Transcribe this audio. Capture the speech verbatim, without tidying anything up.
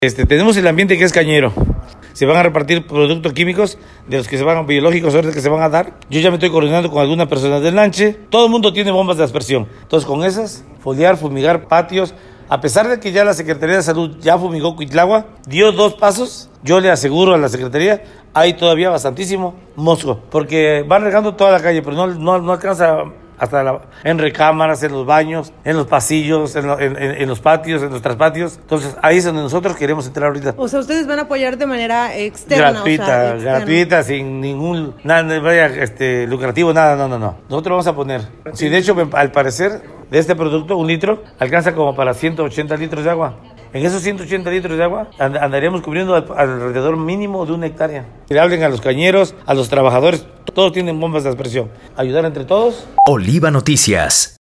Este, tenemos el ambiente que es cañero. Se van a repartir productos químicos de los que se van, biológicos, ahorita que se van a dar. Yo ya me estoy coordinando con algunas personas del Lanche. Todo el mundo tiene bombas de aspersión. Entonces, con esas, foliar, fumigar patios. A pesar de que ya la Secretaría de Salud ya fumigó Cuitlagua, dio dos pasos, yo le aseguro a la Secretaría, hay todavía bastantísimo mosco. Porque van regando toda la calle, pero no, no, no alcanza hasta la, en recámaras, en los baños, en los pasillos, en, lo, en, en, en los patios, en los traspatios. Entonces, ahí es donde nosotros queremos entrar ahorita. O sea, ustedes van a apoyar de manera externa. Gratuita, o sea, externa. gratuita, sin ningún nada vaya, este, lucrativo, nada, no, no, no. Nosotros vamos a poner. Sí, de hecho, al parecer, de este producto, un litro, alcanza como para ciento ochenta litros de agua. En esos ciento ochenta litros de agua and- andaríamos cubriendo al- alrededor mínimo de una hectárea. Que le hablen a los cañeros, a los trabajadores, todos tienen bombas de aspersión. Ayudar entre todos. Oliva Noticias.